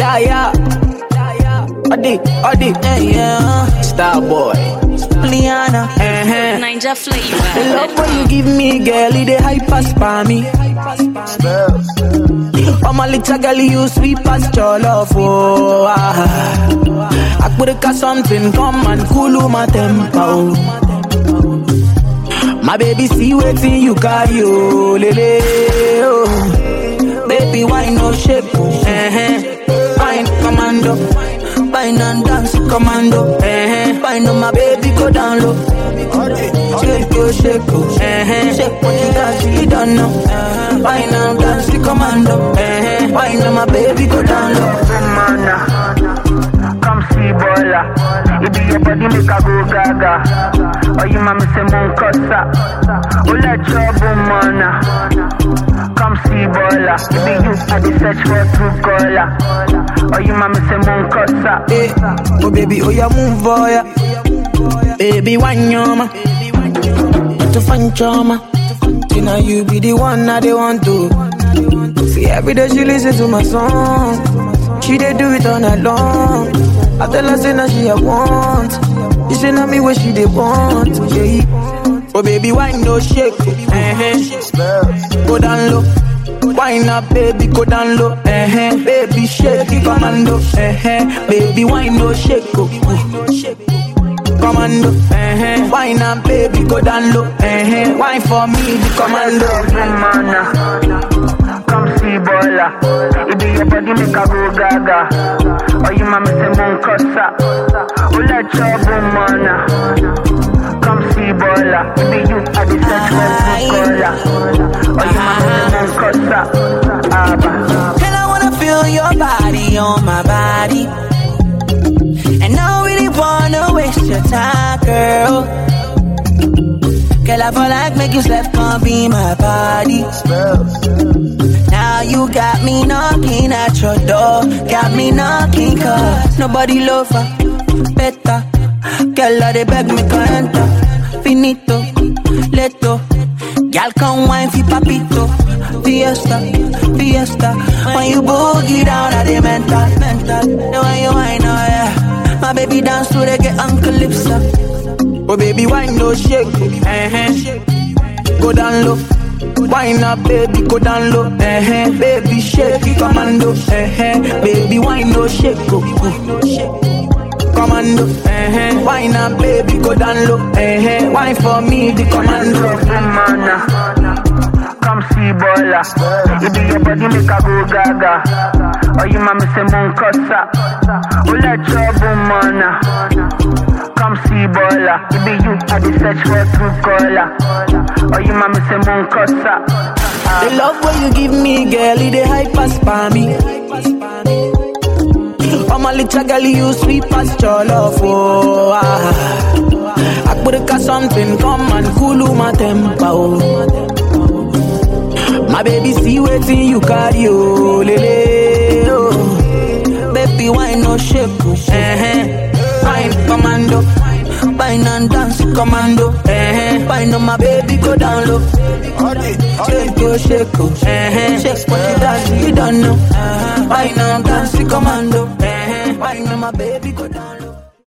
yeah. Adi, yeah. Star boy, Liana, Ninja flavor. the love when you give me, girl, it a hyper spammy. Oh my little girl, you sweet past your love, oh I could have something, come and cool my tempo. My baby, see waiting you carry, oh, lele, oh. Baby, why no shape, fine, commando. Fine and dance, commando. Fine on my baby, go down low. Shake, shake, shake what you got, you don't know. Fine and dance, commando. Fine on my baby, go down low. Come see Bola. You be your body make a go gaga. Oh, you mama say mon kosa. Oh, let trouble mana. Come see Bola. You be you at the search for true caller. Oh, you mama say mon kosa. Hey, oh baby, oh ya move oh ya. Baby, one yoma. To find trauma. You know you be the one that they want to. See every day she listen to my song. She dey do it all night long. I tell her say now she a want. You say now me what she dey want. Yeah. Oh baby, why no shake? Go down low. Wine up, baby, go down low. Baby, shake it, commando. Baby, why no shake? Commando. Wine up, baby, go down low. Wine for me, the commando. Come see Bola. You be your body make a go gaga. Oh, you mama say mon kosa. Oh, let trouble mana. Come see Bola. You be you at the search for true caller. Oh, you mama say mon kosa. Abba. And I wanna feel your body on my body. And I really wanna waste your time, girl. Girl, I feel like make you sleep, can't be my body. Now you got me knocking at your door. Got me knocking cause nobody love her better. Girl, they beg me to enter. Finito, leto. Girl, come wine fi papito. Fiesta, fiesta. When you boogie down at the mental. When you wine, oh yeah. My baby dance to reggae and calypso. Oh baby, wine no shake. Go down low. Wine up, baby, go down low. Baby, shake it, commando. Baby, wine no shake. Commando. Wine up, baby, go down low. Wine for me, the commando. Come see Bola. You be your body make a go gaga. Oh, you mama say mon kosa. Oh, let trouble mana. Come see Bola. You be you at the search for true caller. Oh, you mama say mon kosa. The love when you give me, girl, it a hyper spammy. Oh my little girl, you sweet past your love, oh I could have something, come and cool my tempo. My baby, see waiting you carry, oh lele, oh. Baby, why no shape, fine, commando. Fine and dance, commando. Fine on my baby, go down low. Shake, shake, shake what you dance, you don't know. Fine and dance, commando. Fine on my baby, go down low.